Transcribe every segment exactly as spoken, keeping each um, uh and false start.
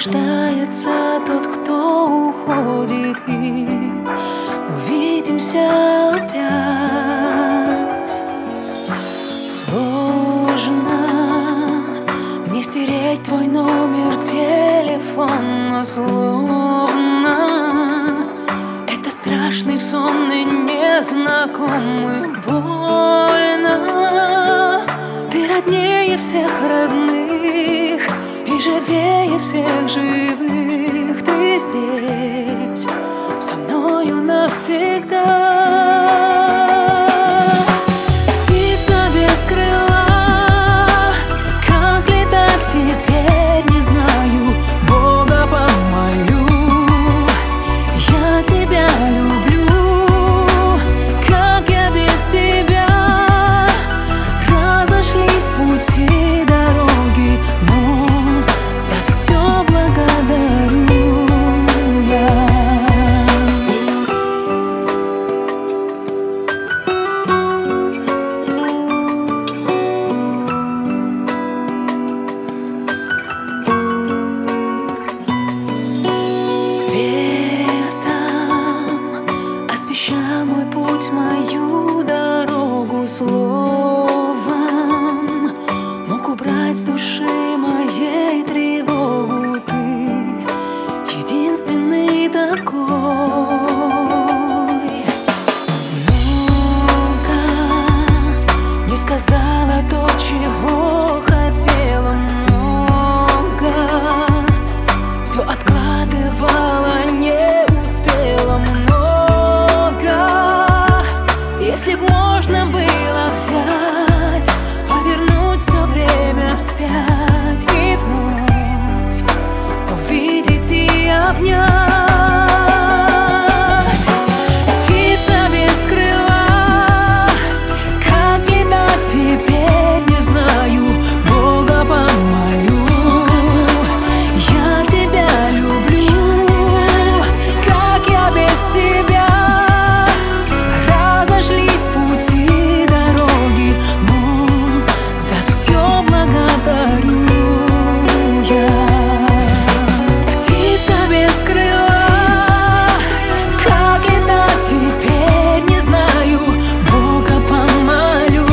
рождается тот, кто уходит, и увидимся опять. Сложно мне стереть твой номер телефона, словно это страшный сон и незнакомый. Больно, ты роднее всех родных и живее всех живых. Ты здесь со мною навсегда. Птица без крыла, как летать теперь не знаю. Бога помолю, я тебя люблю. Как я без тебя? Разошлись пути, дороги, но за все благодарю я. Светом освещай мой путь, мою дорогу, словом мог убрать с души моей тревогу. Ты единственный такой. Много не сказала то, чего хотела, много все откладывала, не успела. Много, если б можно было взять, повернуть все время вспять и вновь увидеть и обнять. Птица без крыла, как летать теперь не знаю. Бога помолю, я тебя люблю. Как я без тебя? Разошлись пути, дороги, но за все благодарю я. Птица без крыла, как летать теперь не знаю. Бога помолю,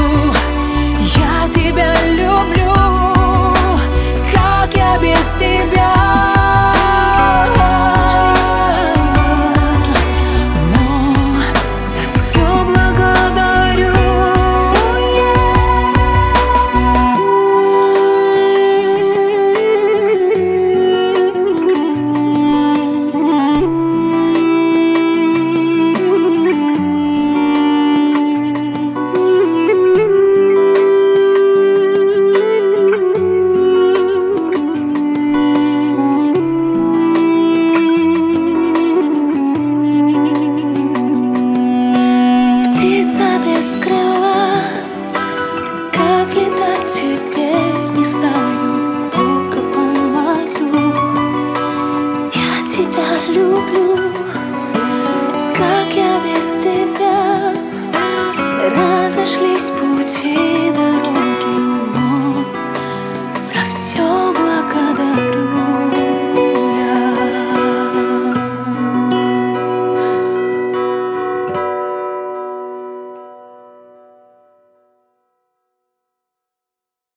я тебя люблю. Как я без тебя? Но за все благодарю Птица без крыла, как летать теперь